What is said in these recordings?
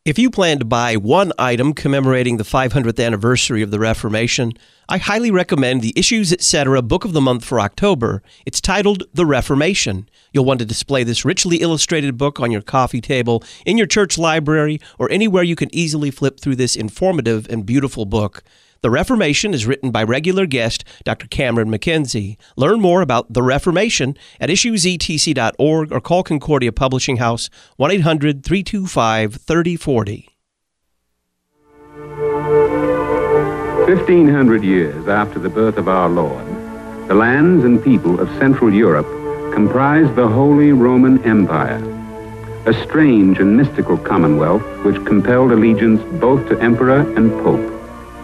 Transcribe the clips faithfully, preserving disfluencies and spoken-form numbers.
If you plan to buy one item commemorating the five hundredth anniversary of the Reformation, I highly recommend the Issues Etc. Book of the Month for October. It's titled The Reformation. You'll want to display this richly illustrated book on your coffee table, in your church library, or anywhere you can easily flip through this informative and beautiful book. The Reformation is written by regular guest Doctor Cameron McKenzie. Learn more about The Reformation at issues e t c dot org or call Concordia Publishing House one eight hundred, three two five, three oh four oh. Fifteen hundred years after the birth of our Lord, the lands and people of Central Europe comprised the Holy Roman Empire, a strange and mystical commonwealth which compelled allegiance both to emperor and pope.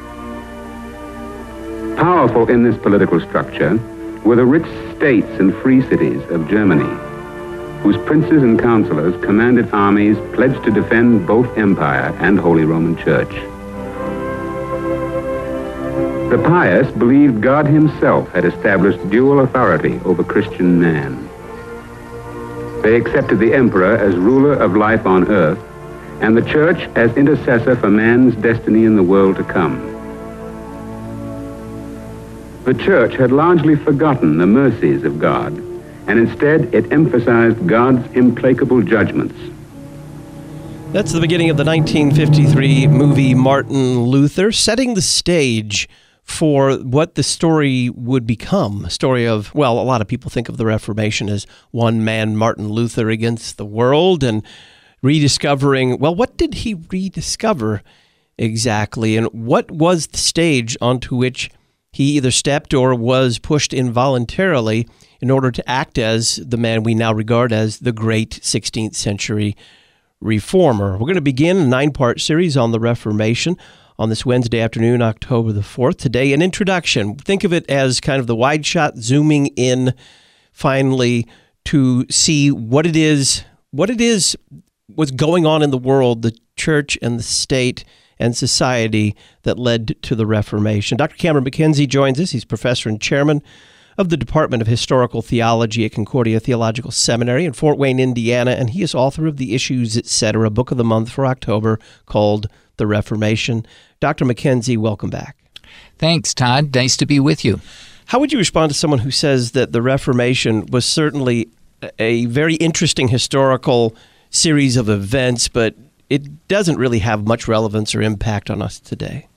Powerful in this political structure were the rich states and free cities of Germany, whose princes and councillors commanded armies pledged to defend both empire and Holy Roman Church. The pious believed God himself had established dual authority over Christian man. They accepted the emperor as ruler of life on earth and the church as intercessor for man's destiny in the world to come. The church had largely forgotten the mercies of God, and instead it emphasized God's implacable judgments. That's the beginning of the nineteen fifty-three movie Martin Luther, setting the stage for what the story would become. A story of, well, a lot of people think of the Reformation as one man, Martin Luther, against the world, and rediscovering, well, what did he rediscover exactly, and what was the stage onto which he either stepped or was pushed involuntarily in order to act as the man we now regard as the great sixteenth century reformer. We're going to begin a nine-part series on the Reformation on this Wednesday afternoon, October the fourth. Today, an introduction. Think of it as kind of the wide shot zooming in finally to see what it is, what it is, what's going on in the world, the church and the state and society that led to the Reformation. Doctor Cameron McKenzie joins us. He's professor and chairman of the Department of Historical Theology at Concordia Theological Seminary in Fort Wayne, Indiana, and he is author of the Issues Etc. Book of the Month for October called The Reformation. Doctor McKenzie, welcome back. Thanks, Todd. Nice to be with you. How would you respond to someone who says that the Reformation was certainly a very interesting historical series of events, but it doesn't really have much relevance or impact on us today?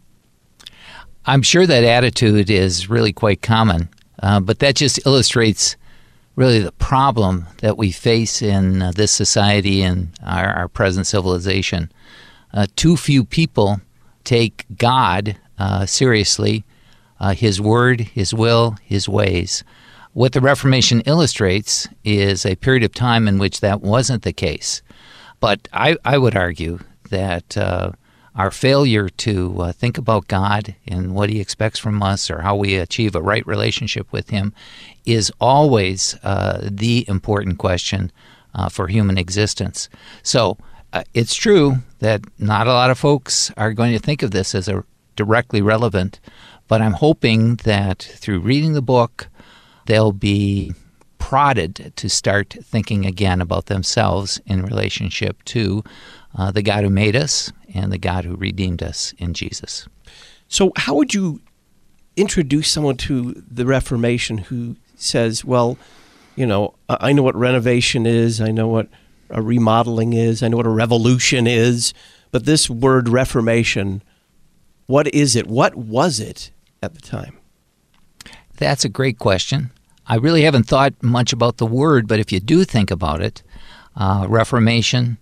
I'm sure that attitude is really quite common, uh, but that just illustrates really the problem that we face in uh, this society and our, our present civilization. Uh, too few people take God uh, seriously, uh, His Word, His will, His ways. What the Reformation illustrates is a period of time in which that wasn't the case. But I, I would argue that uh, our failure to uh, think about God and what He expects from us or how we achieve a right relationship with Him is always uh, the important question uh, for human existence. So uh, it's true that not a lot of folks are going to think of this as a directly relevant, but I'm hoping that through reading the book, they'll be prodded to start thinking again about themselves in relationship to uh, the God who made us and the God who redeemed us in Jesus. So how would you introduce someone to the Reformation who says, well, you know, I know what renovation is, I know what a remodeling is, I know what a revolution is, but this word Reformation, what is it? What was it at the time? That's a great question. I really haven't thought much about the word, but if you do think about it, uh, reformation,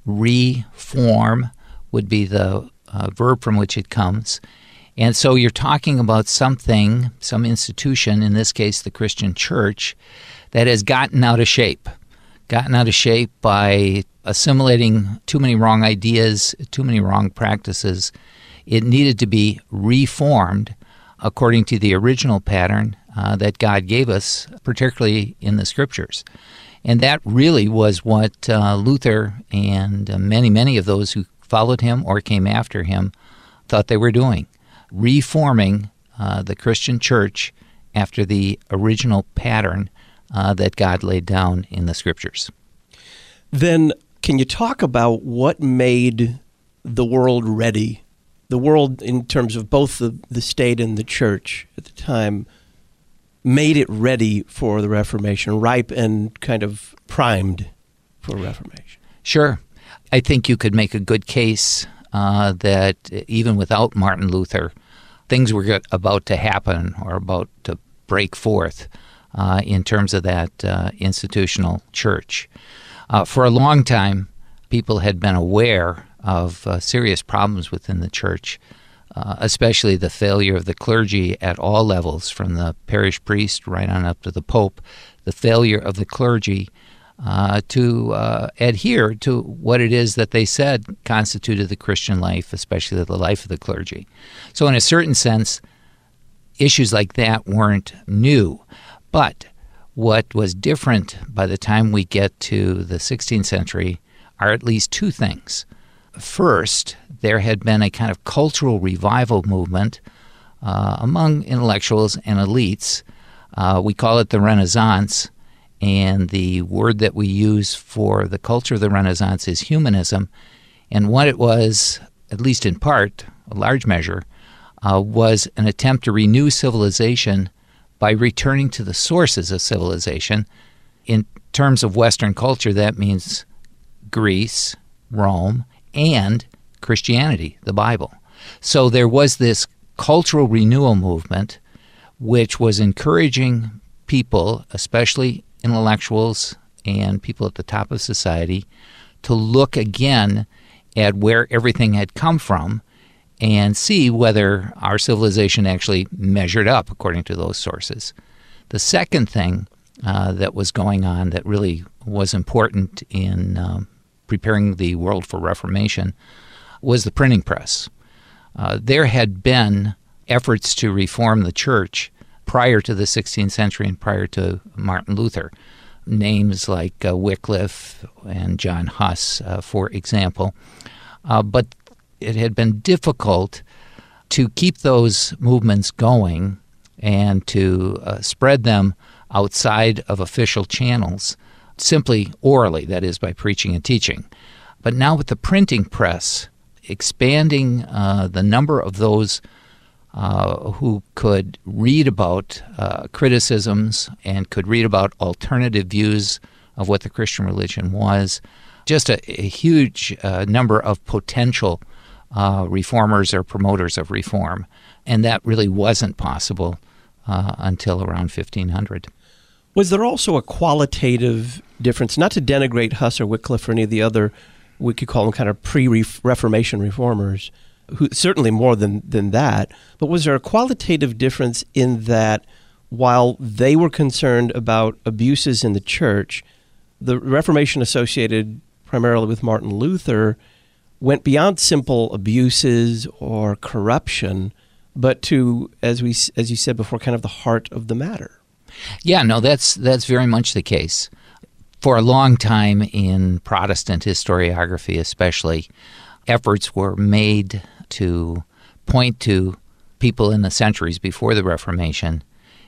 reform would be the uh, verb from which it comes. And so you're talking about something, some institution, in this case the Christian church, that has gotten out of shape, gotten out of shape by assimilating too many wrong ideas, too many wrong practices. It needed to be reformed according to the original pattern uh, that God gave us, particularly in the Scriptures. And that really was what uh, Luther and uh, many, many of those who followed him or came after him thought they were doing, reforming uh, the Christian church after the original pattern uh, that God laid down in the Scriptures. Then can you talk about what made the world ready? The world, in terms of both the, the state and the church at the time, made it ready for the Reformation, ripe and kind of primed for Reformation. Sure. I think you could make a good case uh, that even without Martin Luther, things were get, about to happen or about to break forth uh, in terms of that uh, institutional church. Uh, for a long time, people had been aware of uh, serious problems within the church, uh, especially the failure of the clergy at all levels, from the parish priest right on up to the Pope, the failure of the clergy uh, to uh, adhere to what it is that they said constituted the Christian life, especially the life of the clergy. So in a certain sense, issues like that weren't new. But what was different by the time we get to the sixteenth century are at least two things. First, there had been a kind of cultural revival movement uh, among intellectuals and elites. Uh, we call it the Renaissance, and the word that we use for the culture of the Renaissance is humanism. And what it was, at least in part, a large measure, uh, was an attempt to renew civilization by returning to the sources of civilization. In terms of Western culture, that means Greece, Rome, and Christianity, the Bible. So there was this cultural renewal movement which was encouraging people, especially intellectuals and people at the top of society, to look again at where everything had come from and see whether our civilization actually measured up according to those sources. The second thing uh, that was going on that really was important in um, preparing the world for Reformation was the printing press. Uh, there had been efforts to reform the church prior to the sixteenth century and prior to Martin Luther. Names like uh, Wycliffe and John Huss, uh, for example. Uh, but it had been difficult to keep those movements going and to uh, spread them outside of official channels, simply orally, that is, by preaching and teaching. But now with the printing press, expanding uh, the number of those uh, who could read about uh, criticisms and could read about alternative views of what the Christian religion was, just a, a huge uh, number of potential uh, reformers or promoters of reform. And that really wasn't possible uh, until around fifteen hundred. Was there also a qualitative difference, not to denigrate Huss or Wycliffe or any of the other, we could call them kind of pre-Reformation reformers, who certainly more than, than that, but was there a qualitative difference in that while they were concerned about abuses in the church, the Reformation associated primarily with Martin Luther went beyond simple abuses or corruption, but to, as we as you said before, kind of the heart of the matter? Yeah, no, that's that's very much the case. For a long time in Protestant historiography especially, efforts were made to point to people in the centuries before the Reformation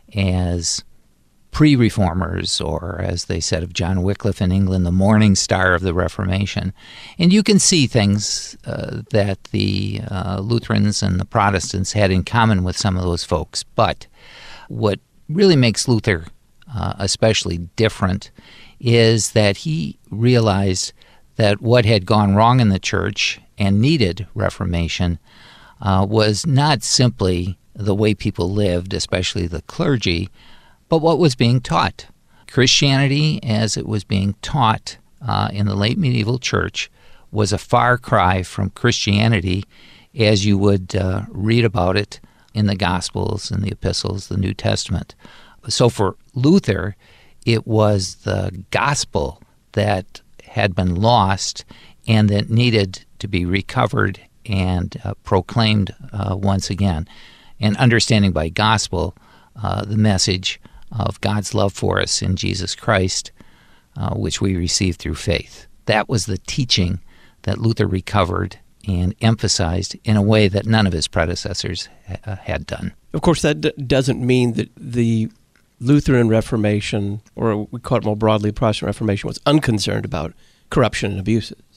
as pre-reformers, or as they said of John Wycliffe in England, the morning star of the Reformation. And you can see things uh, that the uh, Lutherans and the Protestants had in common with some of those folks. But what really makes Luther uh, especially different is that he realized that what had gone wrong in the church and needed reformation uh, was not simply the way people lived, especially the clergy, but what was being taught. Christianity, as it was being taught uh, in the late medieval church, was a far cry from Christianity as you would uh, read about it in the Gospels and the Epistles, the New Testament. So for Luther, it was the gospel that had been lost and that needed to be recovered and uh, proclaimed uh, once again. And understanding by gospel uh, the message of God's love for us in Jesus Christ, uh, which we receive through faith. That was the teaching that Luther recovered and emphasized in a way that none of his predecessors ha- had done. Of course, that d- doesn't mean that the Lutheran Reformation, or we call it more broadly Protestant Reformation, was unconcerned about corruption and abuses.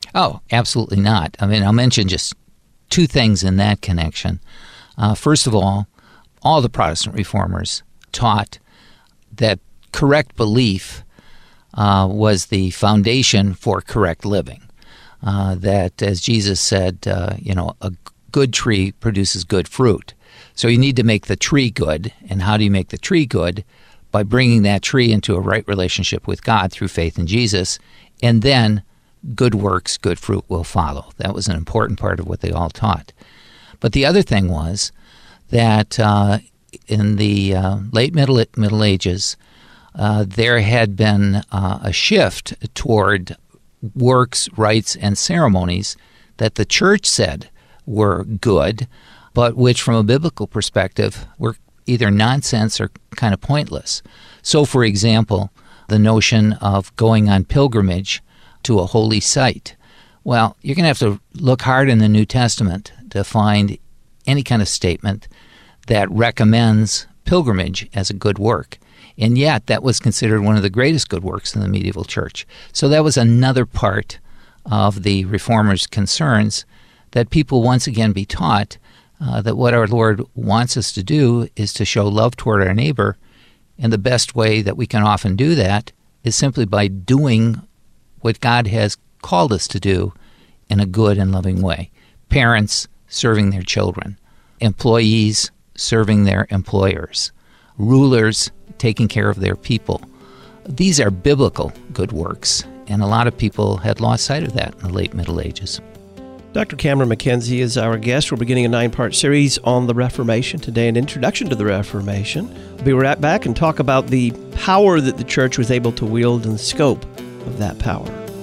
Oh, absolutely not. I mean, I'll mention just two things in that connection. Uh, first of all, all the Protestant reformers taught that correct belief uh, was the foundation for correct living. Uh, that, as Jesus said, uh, you know, a good tree produces good fruit. So you need to make the tree good. And how do you make the tree good? By bringing that tree into a right relationship with God through faith in Jesus, and then good works, good fruit will follow. That was an important part of what they all taught. But the other thing was that uh, in the uh, late Middle Middle Ages, uh, there had been uh, a shift toward works, rites, and ceremonies that the church said were good, but which from a biblical perspective were either nonsense or kind of pointless. So, for example, the notion of going on pilgrimage to a holy site. Well, you're going to have to look hard in the New Testament to find any kind of statement that recommends pilgrimage as a good work. And yet, that was considered one of the greatest good works in the medieval church. So that was another part of the Reformers' concerns, that people once again be taught uh, that what our Lord wants us to do is to show love toward our neighbor, and the best way that we can often do that is simply by doing what God has called us to do in a good and loving way. Parents serving their children, employees serving their employers, rulers taking care of their people. These are biblical good works, and a lot of people had lost sight of that in the late Middle Ages. Doctor Cameron McKenzie is our guest. We're beginning a nine-part series on the Reformation today, an introduction to the Reformation. We'll be right back and talk about the power that the church was able to wield and the scope of that power.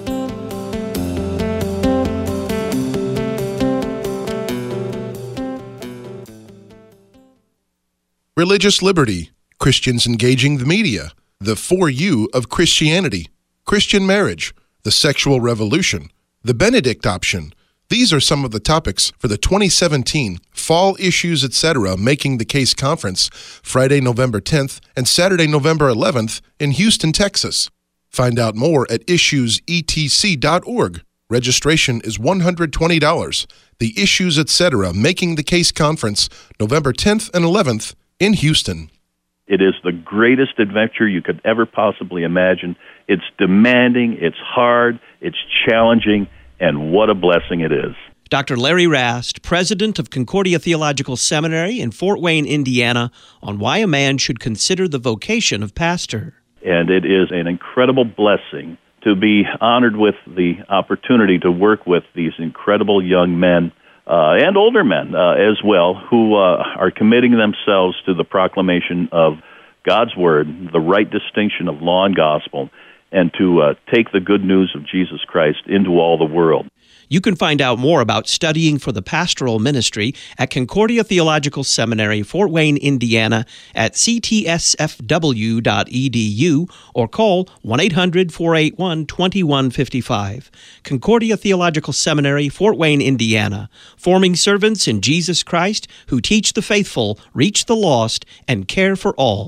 Religious liberty, Christians engaging the media, the For You of Christianity, Christian marriage, the sexual revolution, the Benedict option. These are some of the topics for the twenty seventeen Fall Issues, et cetera. Making the Case Conference, Friday, November tenth and Saturday, November eleventh in Houston, Texas. Find out more at issues e t c dot org. Registration is one hundred twenty dollars. The Issues, et cetera. Making the Case Conference, November tenth and eleventh in Houston. It is the greatest adventure you could ever possibly imagine. It's demanding, it's hard, it's challenging, and what a blessing it is. Doctor Larry Rast, president of Concordia Theological Seminary in Fort Wayne, Indiana, on why a man should consider the vocation of pastor. And it is an incredible blessing to be honored with the opportunity to work with these incredible young men uh, and older men uh, as well, who uh, are committing themselves to the proclamation of God's Word, the right distinction of law and gospel, and to uh, take the good news of Jesus Christ into all the world. You can find out more about studying for the pastoral ministry at Concordia Theological Seminary, Fort Wayne, Indiana, at c t s f w dot e d u or call one eight hundred, four eight one, two one five five. Concordia Theological Seminary, Fort Wayne, Indiana, forming servants in Jesus Christ who teach the faithful, reach the lost, and care for all.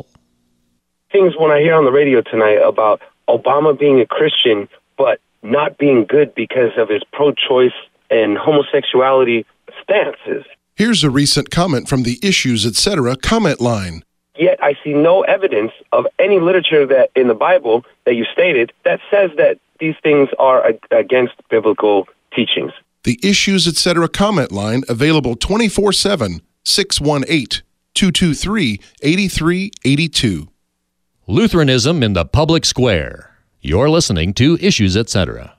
Things when I hear on the radio tonight about Obama being a Christian, but not being good because of his pro-choice and homosexuality stances. Here's a recent comment from the Issues, et cetera. comment line. Yet I see no evidence of any literature that in the Bible that you stated that says that these things are ag- against biblical teachings. The Issues, et cetera. comment line, available twenty-four seven, six one eight, two two three, eight three eight two. Lutheranism in the Public Square. You're listening to Issues, et cetera.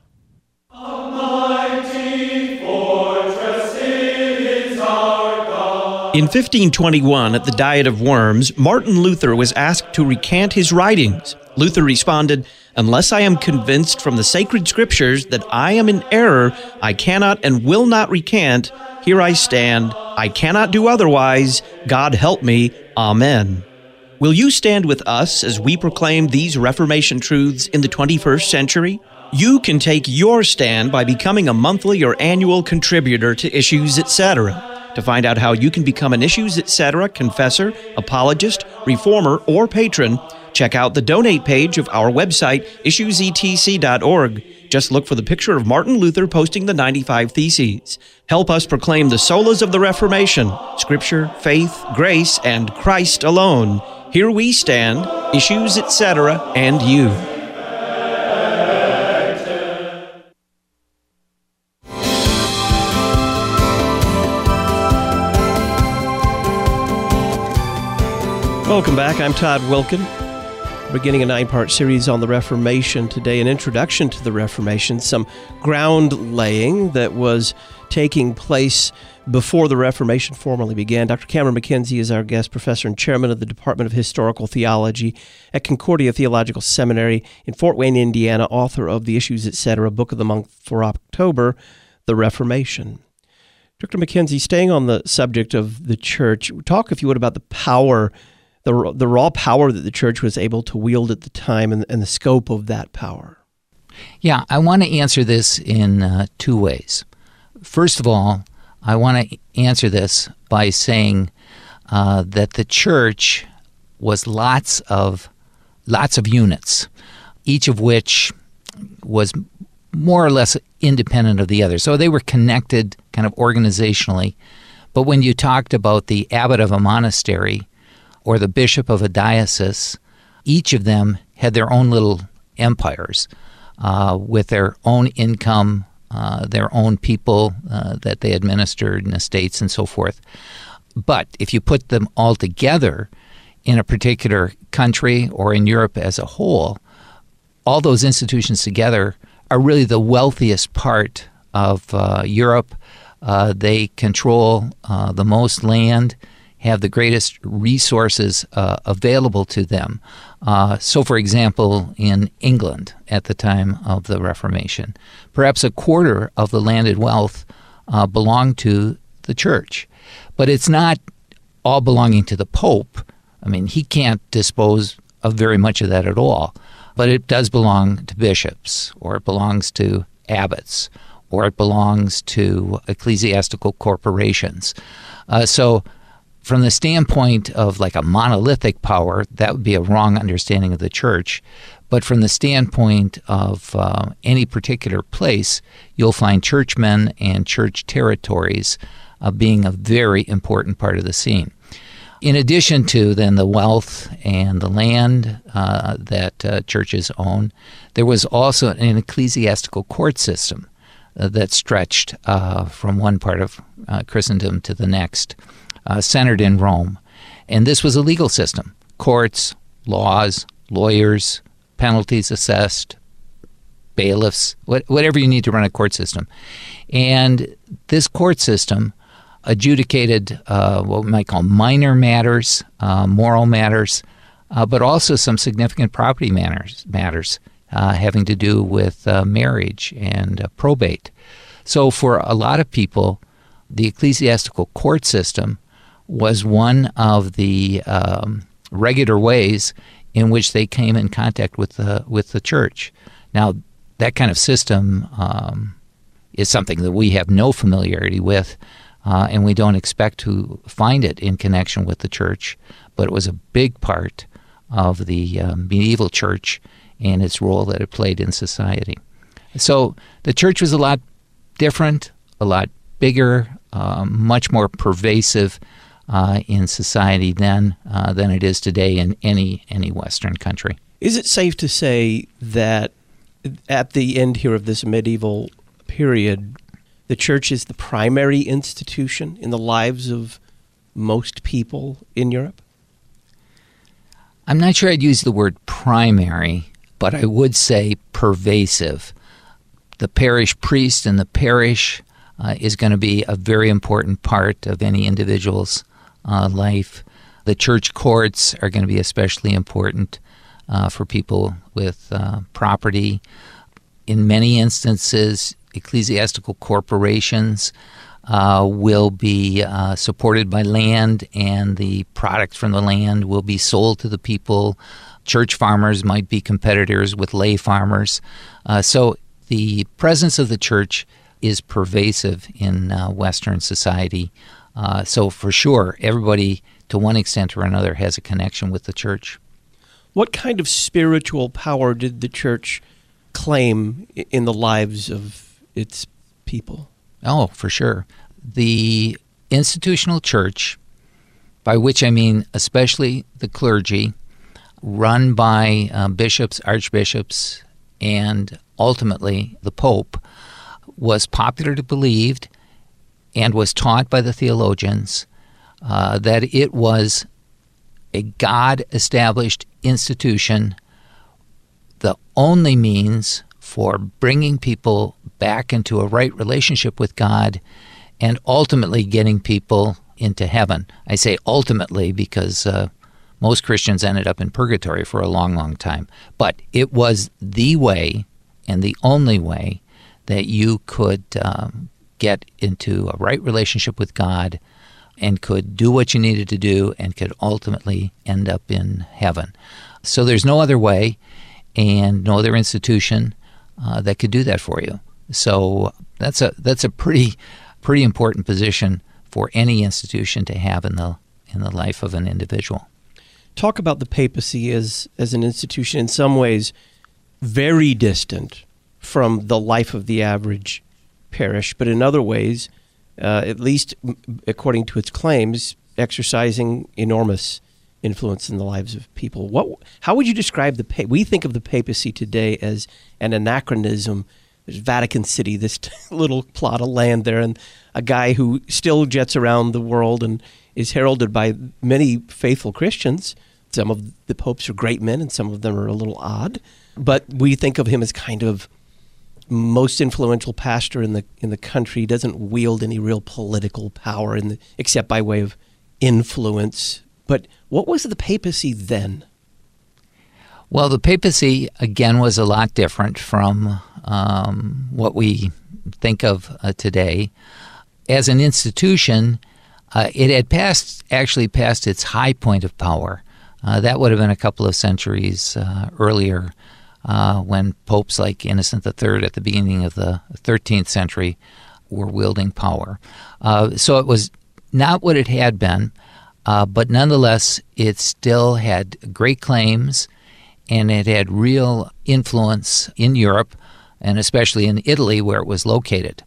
In fifteen twenty-one, at the Diet of Worms, Martin Luther was asked to recant his writings. Luther responded, "Unless I am convinced from the sacred scriptures that I am in error, I cannot and will not recant. Here I stand. I cannot do otherwise. God help me. Amen." Will you stand with us as we proclaim these Reformation truths in the twenty-first century? You can take your stand by becoming a monthly or annual contributor to Issues, et cetera. To find out how you can become an Issues, et cetera. confessor, apologist, reformer, or patron, check out the donate page of our website, issues e t c dot org. Just look for the picture of Martin Luther posting the ninety-five Theses. Help us proclaim the solas of the Reformation, Scripture, faith, grace, and Christ alone. Here we stand, Issues, et cetera, and you. Welcome back. I'm Todd Wilkin. Beginning a nine-part series on the Reformation today, an introduction to the Reformation, some ground laying that was taking place before the Reformation formally began. Doctor Cameron McKenzie is our guest, professor and chairman of the Department of Historical Theology at Concordia Theological Seminary in Fort Wayne, Indiana, author of the Issues, et cetera, Book of the Month for October, The Reformation. Doctor McKenzie, staying on the subject of the church, talk, if you would, about the power The, the raw power that the church was able to wield at the time and, and the scope of that power. Yeah, I want to answer this in uh, two ways. First of all, I want to answer this by saying uh, that the church was lots of lots of units, each of which was more or less independent of the other. So they were connected kind of organizationally. But when you talked about the abbot of a monastery or the bishop of a diocese, each of them had their own little empires uh, with their own income, uh, their own people uh, that they administered and estates and so forth. But if you put them all together in a particular country or in Europe as a whole, all those institutions together are really the wealthiest part of uh, Europe. Uh, they control uh, the most land, have the greatest resources uh, available to them. Uh, so, for example, in England at the time of the Reformation, perhaps a quarter of the landed wealth uh, belonged to the church. But it's not all belonging to the Pope. I mean, he can't dispose of very much of that at all. But it does belong to bishops, or it belongs to abbots, or it belongs to ecclesiastical corporations. Uh, so, from the standpoint of like a monolithic power, that would be a wrong understanding of the church. But from the standpoint of uh, any particular place, you'll find churchmen and church territories uh, being a very important part of the scene. In addition to then the wealth and the land uh, that uh, churches own, there was also an ecclesiastical court system uh, that stretched uh, from one part of uh, Christendom to the next. Uh, centered in Rome. And this was a legal system. Courts, laws, lawyers, penalties assessed, bailiffs, what, whatever you need to run a court system. And this court system adjudicated uh, what we might call minor matters, uh, moral matters, uh, but also some significant property matters, matters uh, having to do with uh, marriage and uh, probate. So for a lot of people, the ecclesiastical court system was one of the um, regular ways in which they came in contact with the with the church. Now, that kind of system um, is something that we have no familiarity with, uh, and we don't expect to find it in connection with the church. But it was a big part of the uh, medieval church and its role that it played in society. So the church was a lot different, a lot bigger, uh, much more pervasive Uh, in society then uh, than it is today in any any Western country. Is it safe to say that at the end here of this medieval period, the church is the primary institution in the lives of most people in Europe? I'm not sure I'd use the word primary, but I would say pervasive. The parish priest in the parish uh, is going to be a very important part of any individual's Uh, life. The church courts are going to be especially important uh, for people with uh, property. In many instances, ecclesiastical corporations uh, will be uh, supported by land, and the product from the land will be sold to the people. Church farmers might be competitors with lay farmers. Uh, so the presence of the church is pervasive in uh, Western society. Uh, so for sure, everybody, to one extent or another, has a connection with the church. What kind of spiritual power did the church claim in the lives of its people? Oh, for sure. The institutional church, by which I mean especially the clergy, run by uh, bishops, archbishops, and ultimately the Pope, was popularly believed and was taught by the theologians uh, that it was a God-established institution, the only means for bringing people back into a right relationship with God and ultimately getting people into heaven. I say ultimately because uh, most Christians ended up in purgatory for a long, long time. But it was the way and the only way that you could um, get into a right relationship with God and could do what you needed to do and could ultimately end up in heaven. So there's no other way and no other institution uh, that could do that for you. So that's a that's a pretty pretty important position for any institution to have in the in the life of an individual. Talk about the papacy as as an institution in some ways very distant from the life of the average parish, but in other ways, uh, at least according to its claims, exercising enormous influence in the lives of people. What? How would you describe the pa- we think of the papacy today as an anachronism? There's Vatican City, this little plot of land there, and a guy who still jets around the world and is heralded by many faithful Christians. Some of the popes are great men, and some of them are a little odd. But we think of him as kind of most influential pastor in the in the country. He doesn't wield any real political power in the, except by way of influence. But what was the papacy then? Well, the papacy, again, was a lot different from um, what we think of uh, today. As an institution, uh, it had passed, actually passed its high point of power. Uh, that would have been a couple of centuries uh, earlier uh, when popes like Innocent the Third at the beginning of the thirteenth century were wielding power. Uh, so it was not what it had been, uh, but nonetheless, it still had great claims, and it had real influence in Europe, and especially in Italy, where it was located.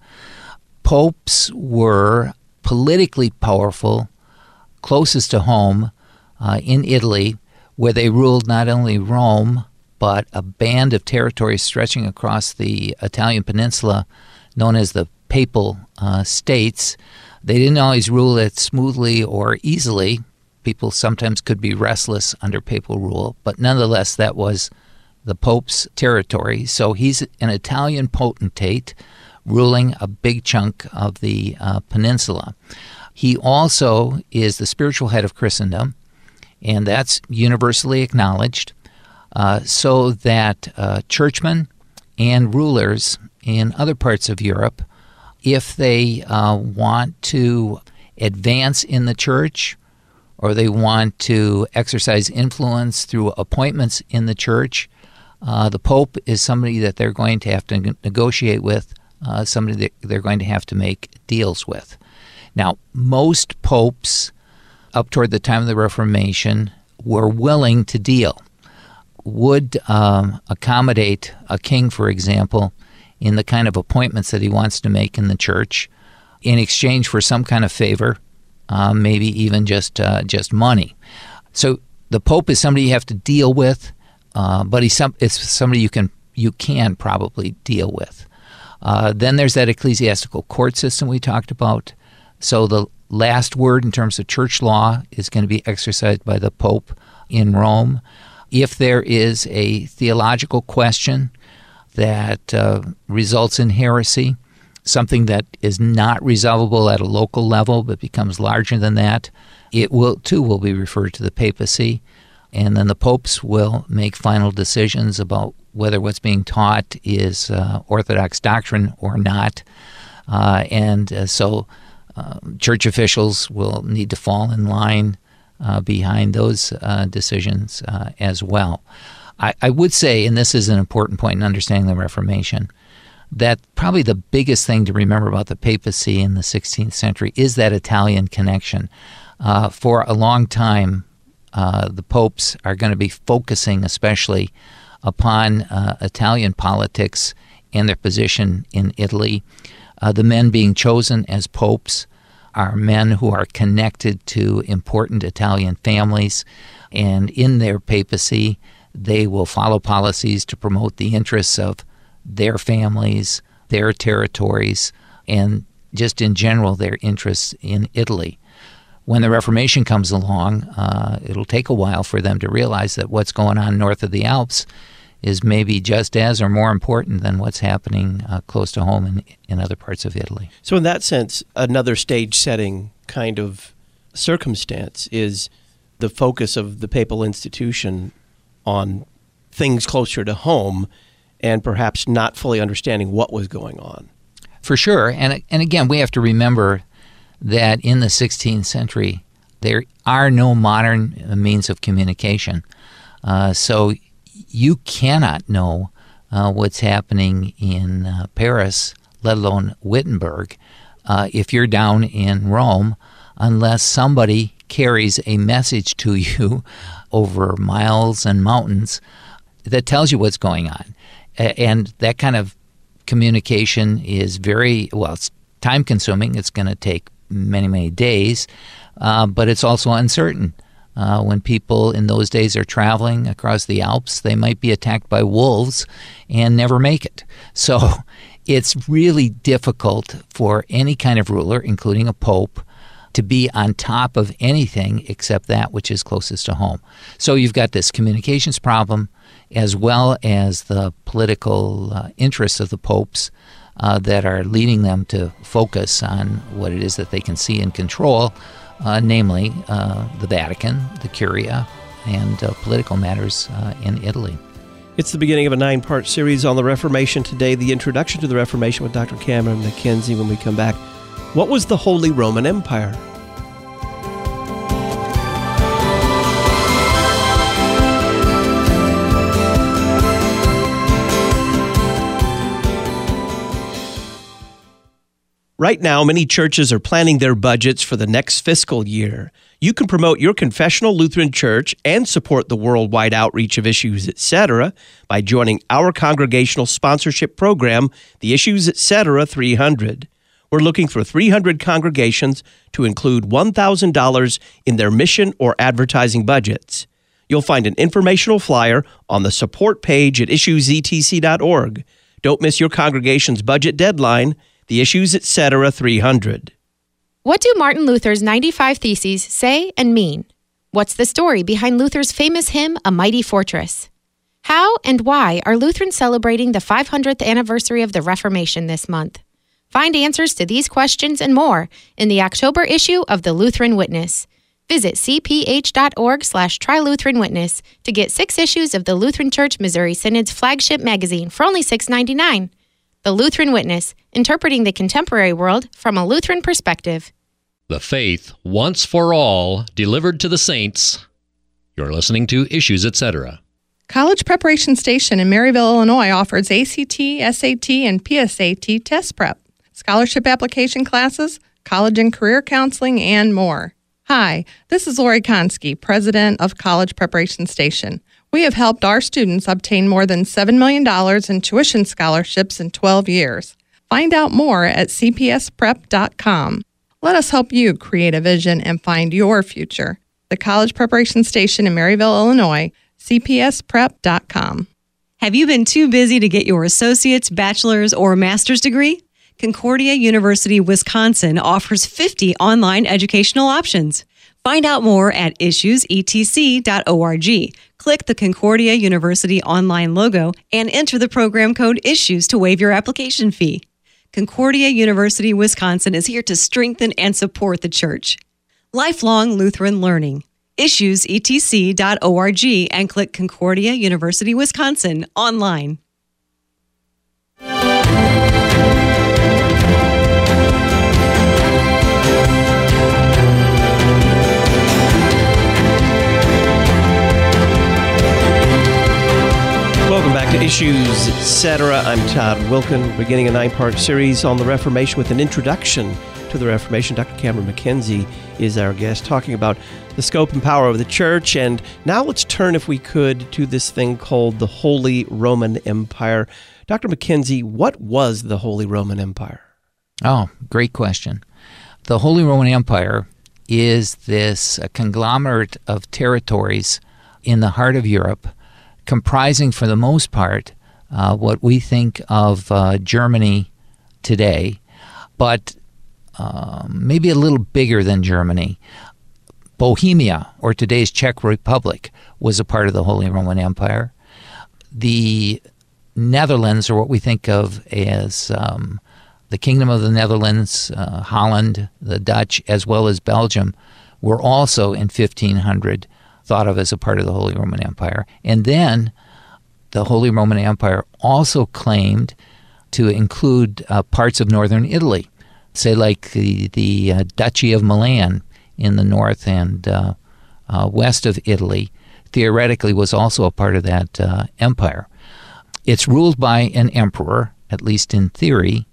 Popes were politically powerful, closest to home, uh, in Italy, where they ruled not only Rome, but a band of territories stretching across the Italian peninsula, known as the Papal uh, States. They didn't always rule it smoothly or easily. People sometimes could be restless under papal rule, but nonetheless, that was the Pope's territory. So he's an Italian potentate ruling a big chunk of the uh, peninsula. He also is the spiritual head of Christendom, and that's universally acknowledged, uh, so that uh, churchmen and rulers in other parts of Europe, if they uh, want to advance in the church, or they want to exercise influence through appointments in the church, uh, the Pope is somebody that they're going to have to ne- negotiate with, uh, somebody that they're going to have to make deals with. Now, most popes up toward the time of the Reformation were willing to deal, would um, accommodate a king, for example, in the kind of appointments that he wants to make in the church in exchange for some kind of favor, uh, maybe even just uh, just money. So the Pope is somebody you have to deal with, uh, but he's some, it's somebody you can you can probably deal with. Uh, then there's that ecclesiastical court system we talked about. So the last word in terms of church law is going to be exercised by the Pope in Rome. If there is a theological question that uh, results in heresy, something that is not resolvable at a local level but becomes larger than that, it will too will be referred to the papacy, and then the popes will make final decisions about whether what's being taught is uh, orthodox doctrine or not. Uh, and uh, so uh, church officials will need to fall in line uh, behind those uh, decisions uh, as well. I, I would say, and this is an important point in understanding the Reformation, that probably the biggest thing to remember about the papacy in the sixteenth century is that Italian connection. Uh, for a long time, uh, the popes are going to be focusing especially upon uh, Italian politics and their position in Italy. Uh, the men being chosen as popes are men who are connected to important Italian families, and in their papacy, they will follow policies to promote the interests of their families, their territories, and just in general their interests in Italy. When the Reformation comes along, uh, it'll take a while for them to realize that what's going on north of the Alps is maybe just as or more important than what's happening uh, close to home in, in other parts of Italy. So in that sense, another stage-setting kind of circumstance is the focus of the papal institution on things closer to home and perhaps not fully understanding what was going on. For sure. And, and again, we have to remember that in the sixteenth century, there are no modern means of communication. Uh, so you cannot know uh, what's happening in uh, Paris, let alone Wittenberg, uh, if you're down in Rome, unless somebody carries a message to you over miles and mountains that tells you what's going on. And that kind of communication is very, well, it's time-consuming. It's going to take many, many days, uh, but it's also uncertain. Uh, when people in those days are traveling across the Alps, they might be attacked by wolves and never make it. So it's really difficult for any kind of ruler, including a pope, to be on top of anything except that which is closest to home. So you've got this communications problem as well as the political uh, interests of the popes uh, that are leading them to focus on what it is that they can see and control, uh, namely uh, the Vatican, the Curia, and uh, political matters uh, in Italy. It's the beginning of a nine-part series on the Reformation today, the introduction to the Reformation with Doctor Cameron McKenzie. When we come back, what was the Holy Roman Empire? Right now, many churches are planning their budgets for the next fiscal year. You can promote your confessional Lutheran church and support the worldwide outreach of Issues, et cetera by joining our congregational sponsorship program, the Issues, et cetera three hundred. We're looking for three hundred congregations to include one thousand dollars in their mission or advertising budgets. You'll find an informational flyer on the support page at issues e t c dot org. Don't miss your congregation's budget deadline, the Issues, et cetera three hundred. What do Martin Luther's ninety-five Theses say and mean? What's the story behind Luther's famous hymn, A Mighty Fortress? How and why are Lutherans celebrating the five hundredth anniversary of the Reformation this month? Find answers to these questions and more in the October issue of the Lutheran Witness. Visit c p h dot org slash try Lutheran Witness to get six issues of the Lutheran Church Missouri Synod's flagship magazine for only six dollars and ninety-nine cents. The Lutheran Witness, interpreting the contemporary world from a Lutheran perspective. The faith, once for all, delivered to the saints. You're listening to Issues, et cetera. College Preparation Station in Maryville, Illinois offers A C T, S A T, and P S A T test prep, scholarship application classes, college and career counseling, and more. Hi, this is Lori Konski, president of College Preparation Station. We have helped our students obtain more than seven million dollars in tuition scholarships in twelve years. Find out more at c p s prep dot com. Let us help you create a vision and find your future. The College Preparation Station in Maryville, Illinois, c p s prep dot com. Have you been too busy to get your associate's, bachelor's, or master's degree? Concordia University, Wisconsin offers fifty online educational options. Find out more at issues e t c dot org. Click the Concordia University online logo and enter the program code ISSUES to waive your application fee. Concordia University, Wisconsin is here to strengthen and support the church. Lifelong Lutheran learning. issues e t c dot org and click Concordia University, Wisconsin online. Welcome back to Issues, et cetera. I'm Todd Wilkin, beginning a nine-part series on the Reformation with an introduction to the Reformation. Doctor Cameron Mackenzie is our guest, talking about the scope and power of the church. And now let's turn, if we could, to this thing called the Holy Roman Empire. Doctor Mackenzie, what was the Holy Roman Empire? Oh, great question. The Holy Roman Empire is this uh, conglomerate of territories in the heart of Europe, comprising, for the most part, uh, what we think of uh, Germany today, but uh, maybe a little bigger than Germany. Bohemia, or today's Czech Republic, was a part of the Holy Roman Empire. The Netherlands, or what we think of as um, the Kingdom of the Netherlands, uh, Holland, the Dutch, as well as Belgium, were also in fifteen hundred thought of as a part of the Holy Roman Empire. And then the Holy Roman Empire also claimed to include uh, parts of northern Italy, say like the, the uh, Duchy of Milan in the north and uh, uh, west of Italy, theoretically was also a part of that uh, empire. It's ruled by an emperor, at least in theory,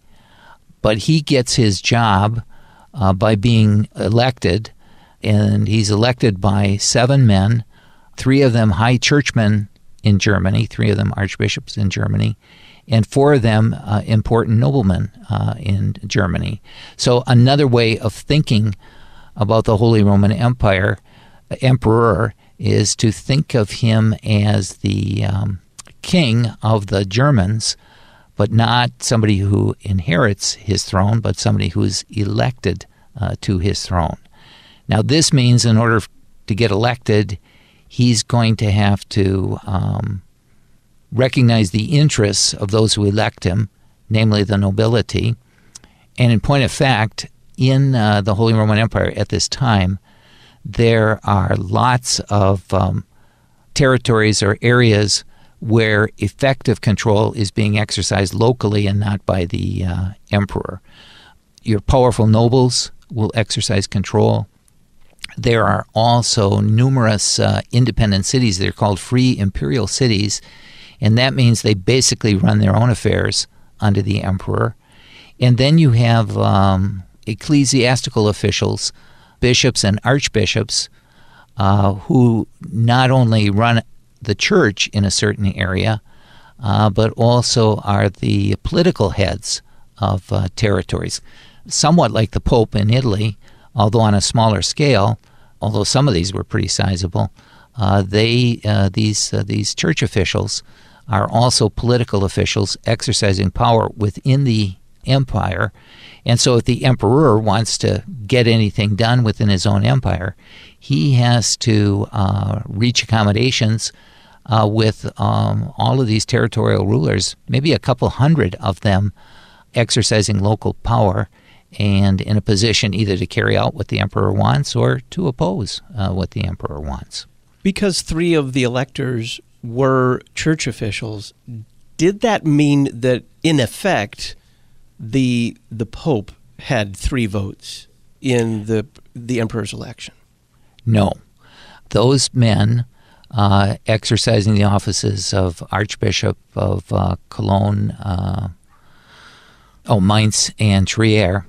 but he gets his job uh, by being elected, and he's elected by seven men, three of them high churchmen in Germany, three of them archbishops in Germany, and four of them uh, important noblemen uh, in Germany. So another way of thinking about the Holy Roman Empire, uh, emperor, is to think of him as the um, king of the Germans, but not somebody who inherits his throne, but somebody who's elected uh, to his throne. Now, this means in order to get elected, he's going to have to um, recognize the interests of those who elect him, namely the nobility. And in point of fact, in uh, the Holy Roman Empire at this time, there are lots of um, territories or areas where effective control is being exercised locally and not by the uh, emperor. Your powerful nobles will exercise control. There are also numerous uh, independent cities. They're called free imperial cities, and that means they basically run their own affairs under the emperor. And then you have um, ecclesiastical officials, bishops and archbishops, uh, who not only run the church in a certain area, uh, but also are the political heads of uh, territories. Somewhat like the Pope in Italy, although on a smaller scale, although some of these were pretty sizable, uh, they uh, these uh, these church officials are also political officials exercising power within the empire. And so if the emperor wants to get anything done within his own empire, he has to uh, reach accommodations uh, with um, all of these territorial rulers, maybe a couple hundred of them exercising local power and in a position either to carry out what the emperor wants or to oppose uh, what the emperor wants. Because three of the electors were church officials, did that mean that, in effect, the the Pope had three votes in the the emperor's election? No. Those men uh, exercising the offices of Archbishop of uh, Cologne, uh, oh, Mainz and Trier,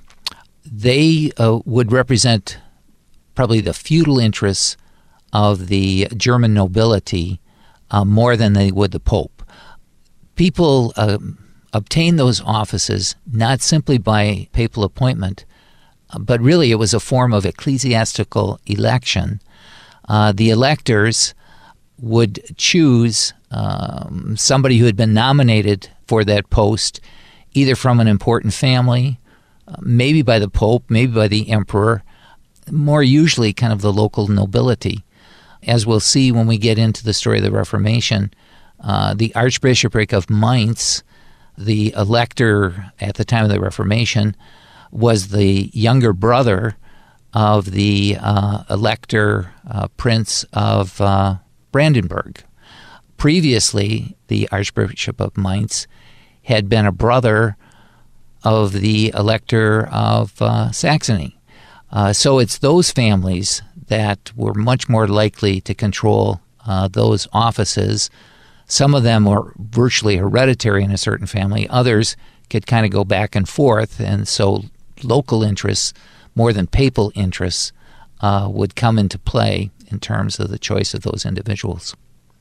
they uh, would represent probably the feudal interests of the German nobility uh, more than they would the Pope. People uh, obtain those offices not simply by papal appointment, but really it was a form of ecclesiastical election. Uh, the electors would choose um, somebody who had been nominated for that post, either from an important family, uh, maybe by the Pope, maybe by the emperor, more usually kind of the local nobility. As we'll see when we get into the story of the Reformation, uh, the Archbishopric of Mainz, the elector at the time of the Reformation, was the younger brother of the uh, elector uh, Prince of uh, Brandenburg. Previously, the Archbishop of Mainz had been a brother of the elector of uh, Saxony. Uh, so it's those families that were much more likely to control uh, those offices. Some of them were virtually hereditary in a certain family. Others could kind of go back and forth, and so local interests more than papal interests uh, would come into play in terms of the choice of those individuals.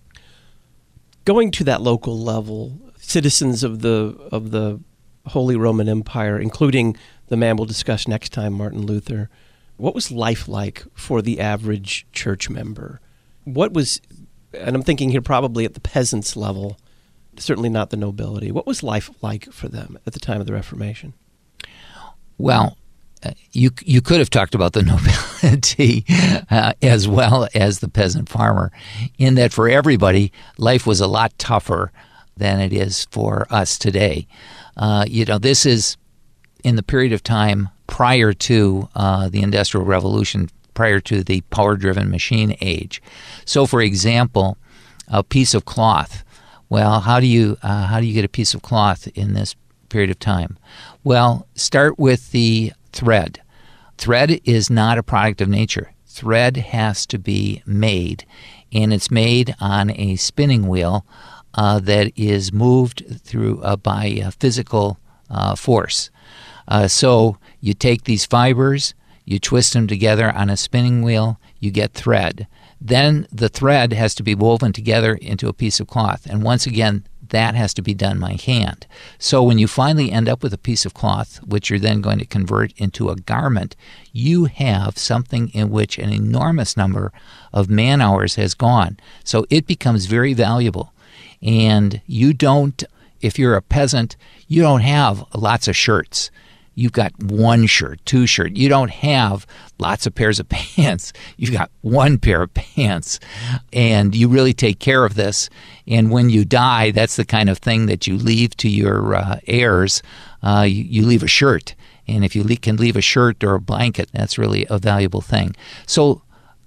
Going to that local level, citizens of the of the Holy Roman Empire, including the man we'll discuss next time, Martin Luther, what was life like for the average church member? What was, and I'm thinking here probably at the peasants level, certainly not the nobility. What was life like for them at the time of the Reformation? Well, uh, you you could have talked about the nobility uh, as well as the peasant farmer, in that for everybody, life was a lot tougher than it is for us today. Uh, you know, this is in the period of time prior to uh, the Industrial Revolution, prior to the power-driven machine age. So, for example, a piece of cloth. Well, how do you uh, how do you get a piece of cloth in this period of time? Well, start with the thread. Thread is not a product of nature. Thread has to be made, and it's made on a spinning wheel uh, that is moved through uh, by uh, physical uh, force. Uh, so you take these fibers, you twist them together on a spinning wheel, you get thread. Then the thread has to be woven together into a piece of cloth. And once again, that has to be done by hand. So when you finally end up with a piece of cloth, which you're then going to convert into a garment, you have something in which an enormous number of man hours has gone. So it becomes very valuable. And you don't, if you're a peasant, you don't have lots of shirts. You've got one shirt, two shirts. You don't have lots of pairs of pants. You've got one pair of pants. And you really take care of this. And when you die, that's the kind of thing that you leave to your uh, heirs. Uh, you, you leave a shirt. And if you le- can leave a shirt or a blanket, that's really a valuable thing. So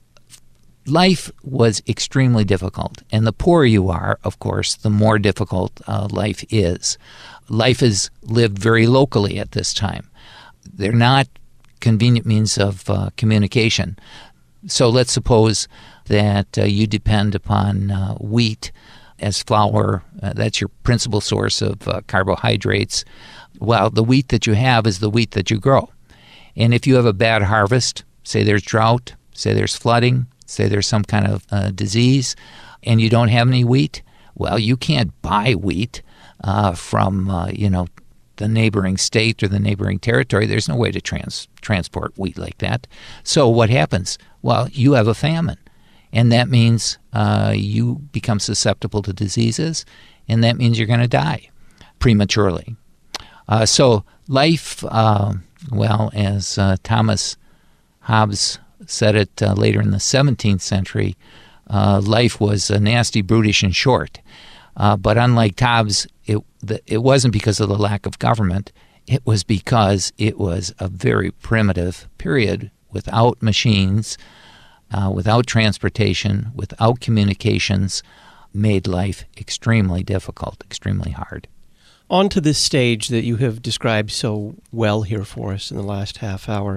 life was extremely difficult. And the poorer you are, of course, the more difficult uh, life is. Life is lived very locally at this time. They're not convenient means of uh, communication. So let's suppose that uh, you depend upon uh, wheat as flour. Uh, that's your principal source of uh, carbohydrates. Well, the wheat that you have is the wheat that you grow. And if you have a bad harvest, say there's drought, say there's flooding, say there's some kind of uh, disease, and you don't have any wheat, well, you can't buy wheat uh, from, uh, you know, the neighboring state or the neighboring territory. There's no way to trans- transport wheat like that. So what happens? Well, you have a famine, and that means uh, you become susceptible to diseases, and that means you're going to die prematurely. Uh, so life, uh, well, as uh, Thomas Hobbes said it uh, later in the seventeenth century, uh, life was uh, nasty, brutish, and short. Uh, but unlike Hobbes, it the, it wasn't because of the lack of government. It was because it was a very primitive period without machines, uh, without transportation, without communications, made life extremely difficult, extremely hard. On to this stage that you have described so well here for us in the last half hour,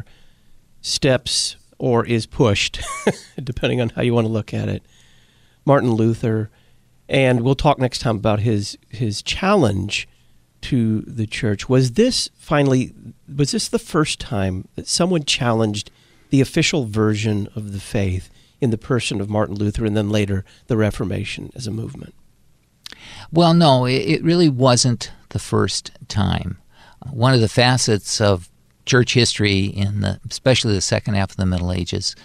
steps or is pushed, depending on how you want to look at it, Martin Luther. And we'll talk next time about his his challenge to the church. Was this finally, was this the first time that someone challenged the official version of the faith in the person of Martin Luther and then later the Reformation as a movement? Well, no, it really wasn't the first time. One of the facets of church history, in the, especially the second half of the Middle Ages,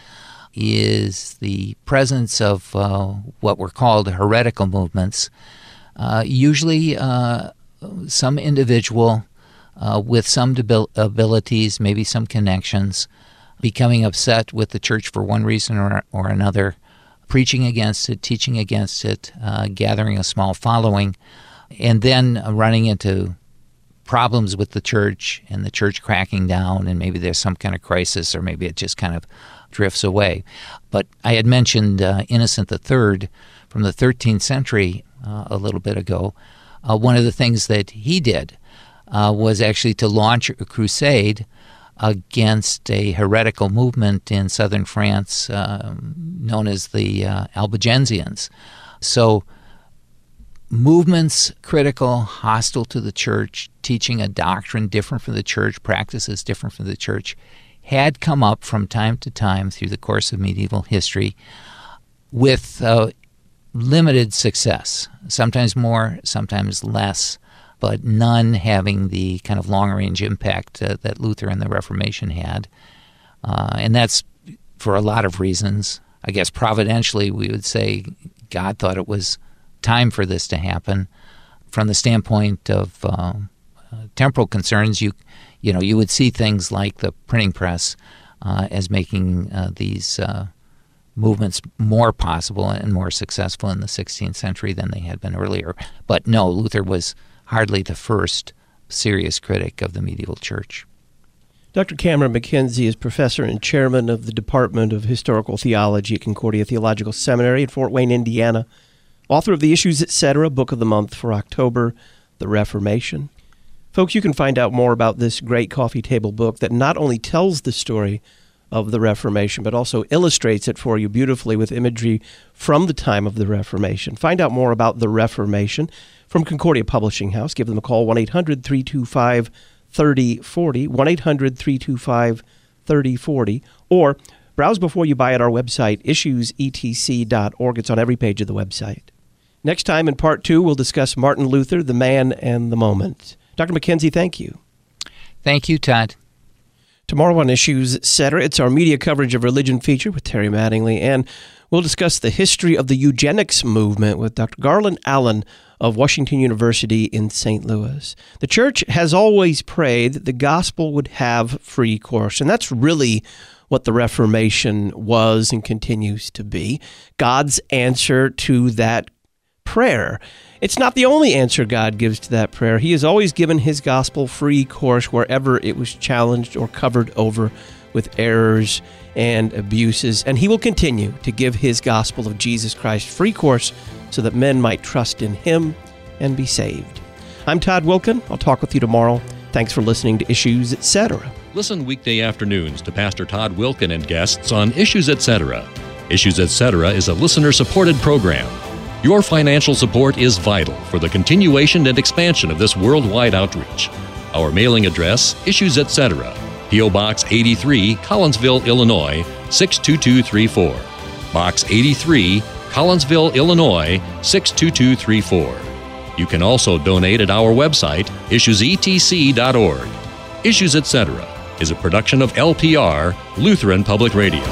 is the presence of uh, what were called heretical movements, uh, usually uh, some individual uh, with some debil- abilities, maybe some connections, becoming upset with the church for one reason or, or another, preaching against it, teaching against it, uh, gathering a small following, and then running into problems with the church and the church cracking down, and maybe there's some kind of crisis, or maybe it just kind of drifts away. But I had mentioned uh, Innocent the Third from the thirteenth century uh, a little bit ago. Uh, one of the things that he did uh, was actually to launch a crusade against a heretical movement in southern France uh, known as the uh, Albigensians. So movements critical, hostile to the church, teaching a doctrine different from the church, practices different from the church, had come up from time to time through the course of medieval history with uh, limited success, sometimes more, sometimes less, but none having the kind of long-range impact uh, that Luther and the Reformation had. Uh, and that's for a lot of reasons. I guess providentially we would say God thought it was time for this to happen. From the standpoint of uh, uh, temporal concerns, you you know you would see things like the printing press uh, as making uh, these uh, movements more possible and more successful in the sixteenth century than they had been earlier. But no, Luther was hardly the first serious critic of the medieval church. Doctor Cameron McKenzie is professor and chairman of the Department of Historical Theology at Concordia Theological Seminary in Fort Wayne, Indiana. Author of the Issues, et cetera, Book of the Month for October, The Reformation. Folks, you can find out more about this great coffee table book that not only tells the story of the Reformation, but also illustrates it for you beautifully with imagery from the time of the Reformation. Find out more about the Reformation from Concordia Publishing House. Give them a call, one eight hundred three two five three oh four oh, one eight hundred three two five three oh four oh, or browse before you buy at our website, issues e t c dot org. It's on every page of the website. Next time in part two, we'll discuss Martin Luther, the man and the moment. Doctor McKenzie, thank you. Thank you, Todd. Tomorrow on Issues, et cetera, it's our media coverage of religion feature with Terry Mattingly, and we'll discuss the history of the eugenics movement with Doctor Garland Allen of Washington University in Saint Louis. The church has always prayed that the gospel would have free course, and that's really what the Reformation was and continues to be. God's answer to that prayer. It's not the only answer God gives to that prayer. He has always given his gospel free course wherever it was challenged or covered over with errors and abuses. And he will continue to give his gospel of Jesus Christ free course so that men might trust in him and be saved. I'm Todd Wilkin. I'll talk with you tomorrow. Thanks for listening to Issues, et cetera. Listen weekday afternoons to Pastor Todd Wilkin and guests on Issues, et cetera. Issues, et cetera is a listener-supported program. Your financial support is vital for the continuation and expansion of this worldwide outreach. Our mailing address, Issues, et cetera. P O. Box eighty-three, Collinsville, Illinois, six two two three four. Box eighty-three, Collinsville, Illinois, six two two three four. You can also donate at our website, issues e t c dot org. Issues, et cetera is a production of L P R, Lutheran Public Radio.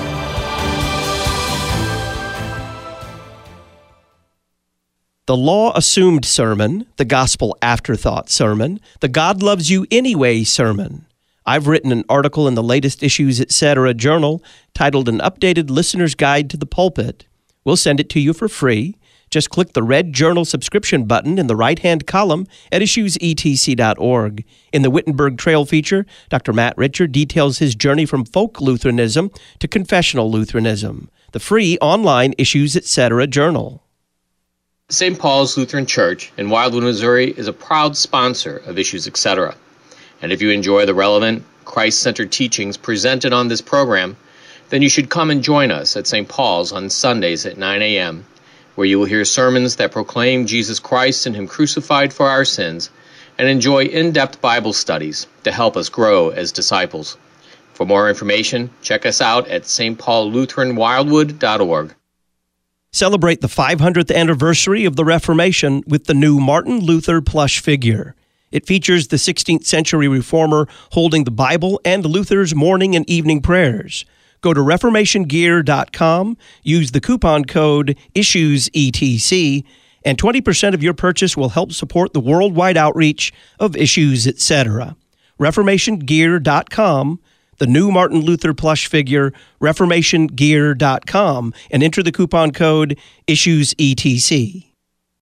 The Law Assumed Sermon, the Gospel Afterthought Sermon, the God Loves You Anyway Sermon. I've written an article in the latest Issues, et cetera journal titled An Updated Listener's Guide to the Pulpit. We'll send it to you for free. Just click the red journal subscription button in the right-hand column at issues e t c dot org. In the Wittenberg Trail feature, Doctor Matt Richard details his journey from folk Lutheranism to confessional Lutheranism. The free online Issues, et cetera journal. Saint Paul's Lutheran Church in Wildwood, Missouri is a proud sponsor of Issues, et cetera. And if you enjoy the relevant, Christ-centered teachings presented on this program, then you should come and join us at Saint Paul's on Sundays at nine a.m., where you will hear sermons that proclaim Jesus Christ and Him crucified for our sins, and enjoy in-depth Bible studies to help us grow as disciples. For more information, check us out at s t paul lutheran wildwood dot org. Celebrate the five hundredth anniversary of the Reformation with the new Martin Luther plush figure. It features the sixteenth century reformer holding the Bible and Luther's morning and evening prayers. Go to reformation gear dot com, use the coupon code issues e t c, and twenty percent of your purchase will help support the worldwide outreach of Issues, et cetera. reformation gear dot com, the new Martin Luther plush figure, reformation gear dot com, and enter the coupon code issues e t c.